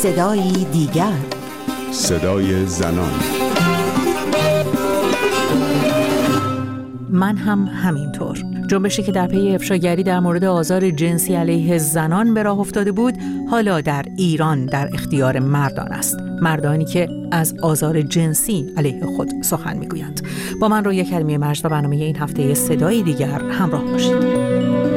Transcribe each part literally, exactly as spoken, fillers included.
صدایی دیگر، صدای زنان. من هم همینطور. جنبشی که در پی افشاگری در مورد آزار جنسی علیه زنان به راه افتاده بود، حالا در ایران در اختیار مردان است. مردانی که از آزار جنسی علیه خود سخن میگویند. با من رویا کریمی مجد و برنامه این هفته صدای دیگر همراه باشید.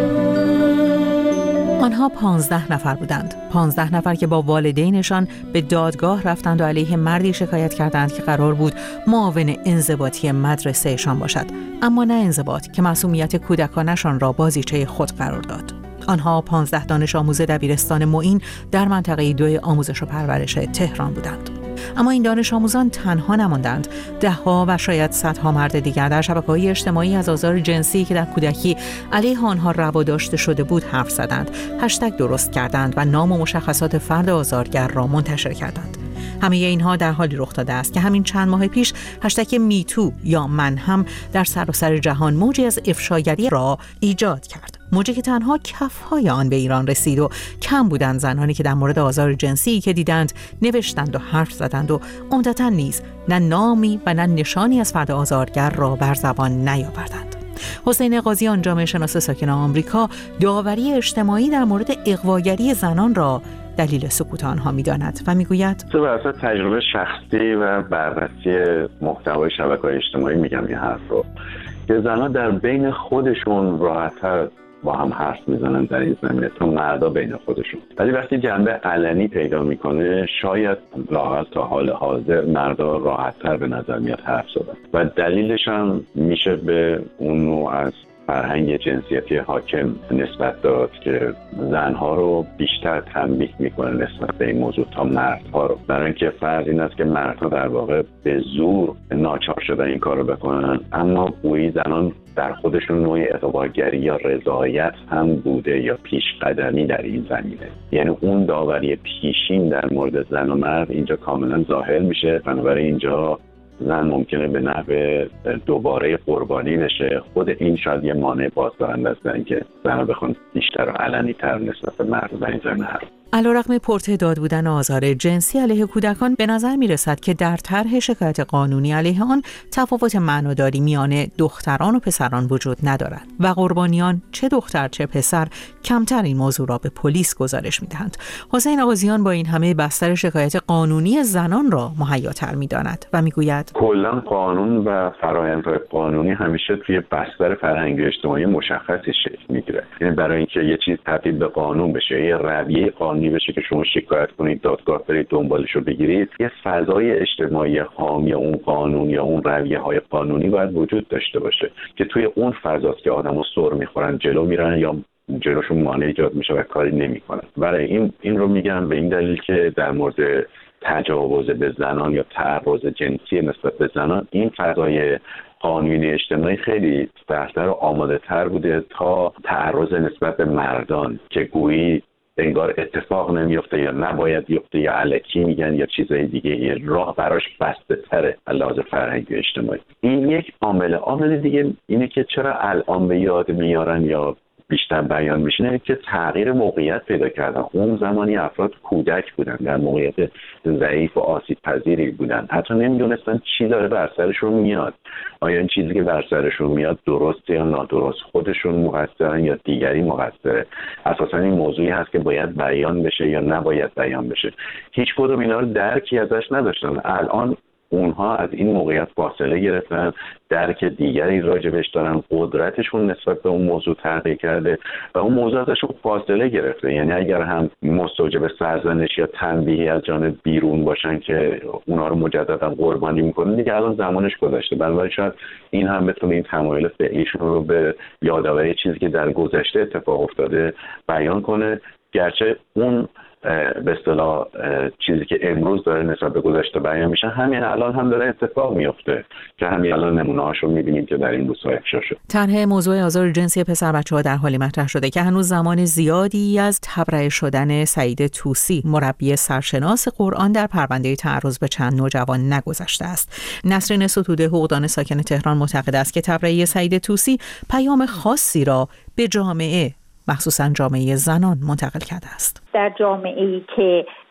آنها پانزده نفر بودند. پانزده نفر که با والدینشان به دادگاه رفتند و علیه مردی شکایت کردند که قرار بود معاون انضباطی مدرسهشان باشد، اما نه انضباط که معصومیت کودکانشان را بازیچه خود قرار داد. آنها پانزده دانش آموز دبیرستان معین در منطقه دو آموزش و پرورش تهران بودند. اما این دانش آموزان تنها نماندند. ده‌ها و شاید صدها مرد دیگر در شبکه‌های اجتماعی از آزار جنسی که در کودکی علیه آنها روا داشته شده بود حرف زدند، هشتگ درست کردند و نام و مشخصات فرد آزارگر را منتشر کردند. همه اینها در حالی رخ داده است که همین چند ماه پیش هشتگ میتو یا من هم در سراسر جهان موجی از افشاگری را ایجاد کرد. موجی که تنها کفهای آن به ایران رسید و کم بودند زنانی که در مورد آزار جنسی که دیدند نوشتند و حرف زدند و عمدتاً نیز نه نامی و نه نشانی از فرد آزارگر را بر زبان نیاوردند. حسین قاضیان، جامعه شناس ساکن آمریکا، داوری اجتماعی در مورد اغواگری زنان را دلیل سکوت آنها می‌داند و می‌گوید تو واسه تجربه شخصی و بررسی محتوای شبکه‌های اجتماعی میگم این حرف رو که زنها در بین خودشون راحت‌تر با هم حرف میزنن در این زمینه تا مردا بین خودشون، ولی وقتی جنبه علنی پیدا میکنه شاید لااقل تا حال حاضر مردا راحت‌تر به نظر میاد حرف زدن و دلیلش هم میشه به اون نوع از فرهنگ جنسیتی حاکم نسبت داد که زنها رو بیشتر تنبیه میکنه نسبت به این موضوع تا مردها رو، برای اینکه فرض این است که مردها در واقع به زور ناچار شدن این کار رو بکنن، اما گویی زنان در خودشون نوعی اغواگری یا رضایت هم بوده یا پیش قدمی در این زمینه. یعنی اون داوری پیشین در مورد زن و مرد اینجا کاملا ظاهر میشه، بنابراین اینجا زن ممکنه به نحو دوباره قربانی بشه. خود این شاید یه مانع بازدارنده است اینکه زنها بخوان بیشتر و علنی تر نسبت به مرد در این زمینه حرف. علیرغم پرتعداد بودن آزار جنسی علیه کودکان، به نظر می رسد که در طرح شکایت قانونی علیه آن تفاوت معناداری میان دختران و پسران وجود ندارد و قربانیان چه دختر چه پسر کمتر این موضوع را به پلیس گزارش می دهند. حسین قاضیان با این همه بستر شکایت قانونی زنان را مهیاتر می داند و می گوید کلا قانون و فرآیندهای قانونی همیشه توی بستر فرهنگی اجتماعی مشخصی شکل میگیره. یعنی برای اینکه یه چیز تبدیل به قانون بشه، یه رویه قانونی بشه که شما شکایت کنید، دادگاه برید دنبالش رو بگیرید، یه فضای اجتماعی حامی اون قانون یا اون رویه های قانونی باید وجود داشته باشه که توی اون فضاست که آدمو سر میخورن، جلو میرن یا جلوشون مانع ایجاد میشه و کاری نمیکنن. برای این این رو میگم به این دلیل که در مورد تجاوز به زنان یا تعرض جنسی نسبت به زنان این فضای قانونی اجتماعی خیلی بهتر و آماده تر بوده تا تعرض نسبت به مردان که گویی انگار اتفاق نمیفته یا نباید بیفته یا الکی میگن یا چیزای دیگه، یه راه براش بسته تره علاوه فرهنگی اجتماعی. این یک عامل. عامل دیگه اینه که چرا الان به یاد میارن یا بیشتر بیان میشینه که تغییر موقعیت پیدا کردن. اون زمانی افراد کودک بودن، در موقعیت ضعیف و آسیب پذیری بودن، حتی نمیدونستن چی داره بر سرشون میاد، آیا این چیزی که بر سرشون میاد درسته یا نادرست، خودشون مقصرن یا دیگری مقصره. اساسا این موضوعی هست که باید بیان بشه یا نباید بیان بشه. هیچ کدوم اینا رو درکی ازش نداشتن. الان اونها از این موقعیت فاصله گرفتن، درک دیگری راجبش دارن، قدرتشون نسبت به اون موضوع تغییر کرده و اون موضوع ازشون فاصله گرفته. یعنی اگر هم مستوجب سرزنش یا تنبیهی از جانب بیرون باشن که اونا رو مجددا قربانی میکنن، دیگه الان زمانش گذشته. بنابراین شاید این هم بتونه این تمایل فعلیشون رو به یادآوری چیزی که در گذشته اتفاق افتاده بیان کنه، گرچه اون به اصطلاح چیزی که امروز داره نسبت به گذشته بیان میشه همین الان هم داره اتفاق میفته که همین الان نمونه‌هاشو می‌بینیم که در این روزها افشا شده. طرح موضوع آزار جنسی پسر بچه‌ها در حالی مطرح شده که هنوز زمان زیادی از تبرئه شدن سعید طوسی، مربی سرشناس قرآن، در پرونده تعرض به چند نوجوان نگذشته است. نسرین ستوده، حقوقدان ساکن تهران، معتقد است که تبرئه سعید طوسی پیام خاصی را به جامعه، مخصوصاً جامعه زنان، منتقل کرده است. در جامعه‌ای که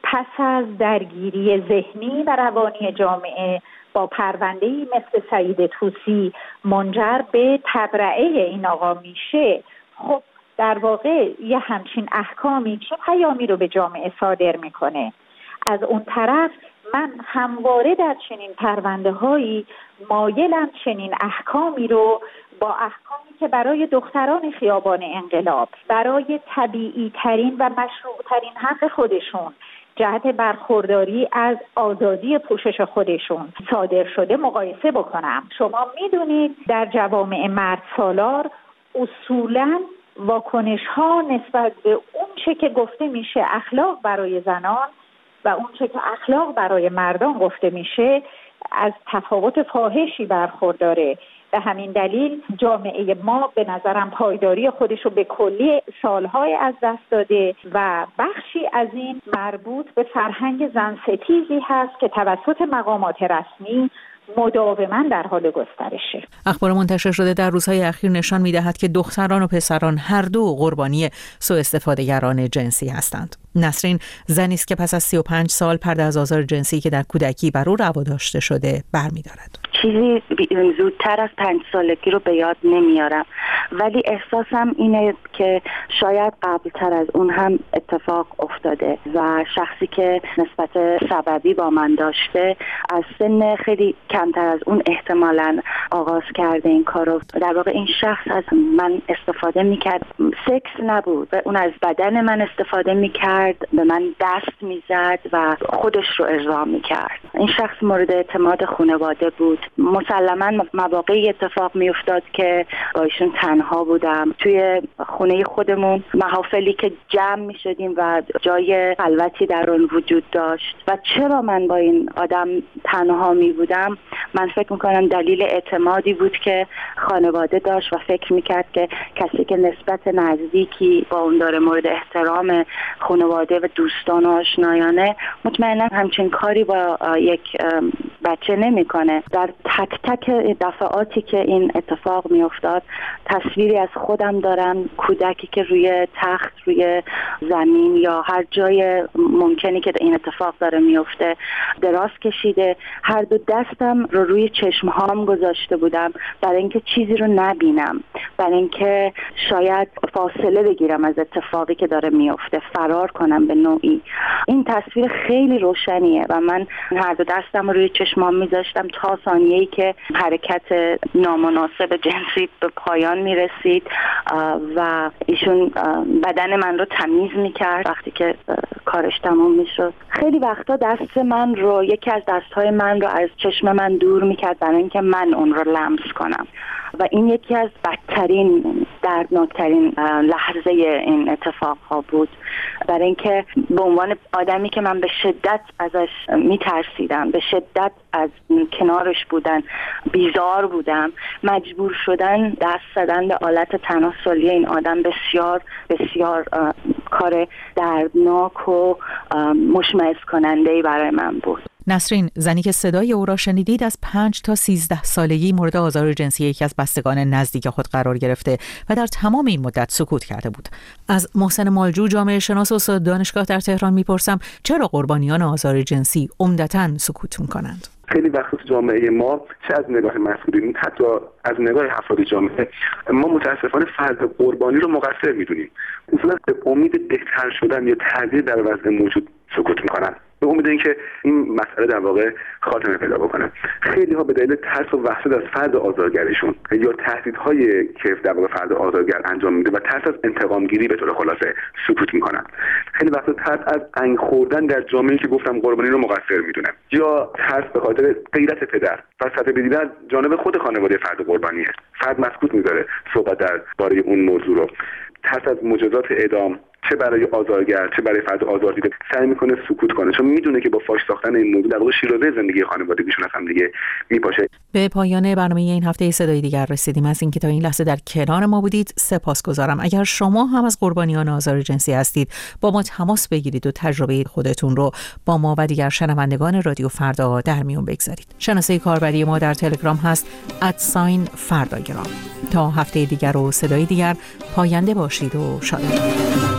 پس از درگیری ذهنی و روانی جامعه با پرونده‌ای مثل سعید طوسی منجر به تبرئه این آقا میشه، خب در واقع یه همچین احکامی چه پیامی رو به جامعه صادر میکنه؟ از اون طرف من همواره در چنین پرونده هایی مایلم چنین احکامی رو با احکامی که برای دختران خیابان انقلاب برای طبیعی ترین و مشروع ترین حق خودشون جهت برخورداری از آزادی پوشش خودشون صادر شده مقایسه بکنم. شما میدونید در جوامع مرد سالار اصولاً واکنش ها نسبت به اون چه که گفته میشه اخلاق برای زنان و اون چه که اخلاق برای مردان گفته میشه از تفاوت فاحشی برخورداره. به همین دلیل جامعه ما به نظرم پایداری خودش رو به کلی سالهای از دست داده و بخشی از این مربوط به فرهنگ زنستیزی هست که توسط مقامات رسمی مداوما در حال گسترشه. اخبار منتشر شده در روزهای اخیر نشان می‌دهد که دختران و پسران هر دو قربانی سوء استفاده‌گران جنسی هستند. نسرین زنی است که پس از سی و پنج سال پرده از آزار جنسی که در کودکی بر او روا داشته شده برمی‌دارد. چیزی زودتر از پنج سالگی رو به یاد نمیارم، ولی احساسم اینه که شاید قبلتر از اون هم اتفاق افتاده و شخصی که نسبت سببی با من داشته از سن خیلی کمتر از اون احتمالاً آغاز کرده این کارو. در واقع این شخص از من استفاده میکرد، سکس نبود، اون از بدن من استفاده میکرد، به من دست میزد و خودش رو ارضا میکرد. این شخص مورد اعتماد خانواده بود. مسلماً مواقعی اتفاق میافتاد که با ایشون تنها بودم توی خونه خودمون، محافلی که جمع میشدیم و جای خلوتی در اون وجود داشت و چرا من با این آدم تنها می بودم؟ من فکر میکنم دلیل اعتمادی بود که خانواده داشت و فکر میکرد که کسی که نسبت نزدیکی با اون داره، مورد احترام خانواده و دوستان و آشنایانه، مطمئنا همچین کاری با یک بچه نمیکنه. در تک تک دفعاتی که این اتفاق میافتاد تصویری از خودم دارم، کودکی که روی تخت، روی زمین یا هر جای ممکنی که این اتفاق داره میفته دراز کشیده، هر دو دستم رو روی چشمهام گذاشته بودم برای اینکه چیزی رو نبینم، برای اینکه شاید فاصله بگیرم از اتفاقی که داره میفته، فرار کنم به نوعی. این تصویر خیلی روشنیه و من هر دو دستم رو روی چشمام میذاشتم تا ثانیه‌ای که حرکت نامناسب جنسی به پایان میرسید و ایشون بدن من رو تمیز میکرد. وقتی که کارش تمام میشد خیلی وقتا دست من رو، یکی از دستهای من رو از چشم من دور میکرد برای اینکه من اون رو لمس کنم و این یکی از بدترین، دردناکترین لحظه این اتفاق ها بود، برای اینکه به عنوان آدمی که من به شدت ازش میترسیدم، به شدت از کنارش بودن بیزار بودم، مجبور شدن دست زدن به آلت تناسلی این آدم بسیار بسیار کار دردناک و مشمئز کننده‌ای برای من بود. نسرین زنی که صدای او را شنیدید از پنج تا سیزده سالگی مورد آزار جنسی یکی از بستگان نزدیک خود قرار گرفته و در تمام این مدت سکوت کرده بود. از محسن مالجو، جامعه شناس و استاد دانشگاه در تهران میپرسم چرا قربانیان آزار جنسی عمدتاً سکوت میکنند؟ خیلی وقت تو جامعه ما، چه از نگاه مسئولین حتی از نگاه افراد جامعه، ما متاسفانه فرد قربانی رو مقصر میدونیم. اصولا به امید بهتر شدن یا تغییر در وضع موجود سکوت میکنن، به امید اینکه این مسئله در واقع خاتمه پیدا بکنه. خیلی ها به دلیل ترس و وحشت از فرد آزارگرشون یا تهدیدهای که در واقع فرد آزارگر انجام میده و ترس از انتقام گیری به طور خلاصه سکوت میکنن. خیلی وقتا ترس از انگ خوردن در جامعه‌ای که گفتم قربانی رو مقصر میدونه، یا ترس به خاطر غیرت پدر و سطح دیدن جانب خود خانواده فرد قربانیه. فرد مسکوت میذاره صحبت درباره اون موضوع رو. ترس از مجازات اعدام، چه برای آزارگر چه برای فرد آزاردیده، سعی میکنه سکوت کنه، چون میدونه که با فاش ساختن این موضوع در واقع شیرازه زندگی خانوادگیشون هم دیگه میپاشه. به پایان برنامه این هفته صدای دیگر رسیدیم. از اینکه تا این لحظه در کنار ما بودید سپاسگزارم. اگر شما هم از قربانیان آزار جنسی هستید، با ما تماس بگیرید و تجربه خودتون رو با ما و دیگر شنوندگان رادیو فردا در میون بگذارید. شناسه کاربری ما در تلگرام هست ات فرداگرام. تا هفته دیگر و صدای دیگر، پاینده باشید و شاد باشید.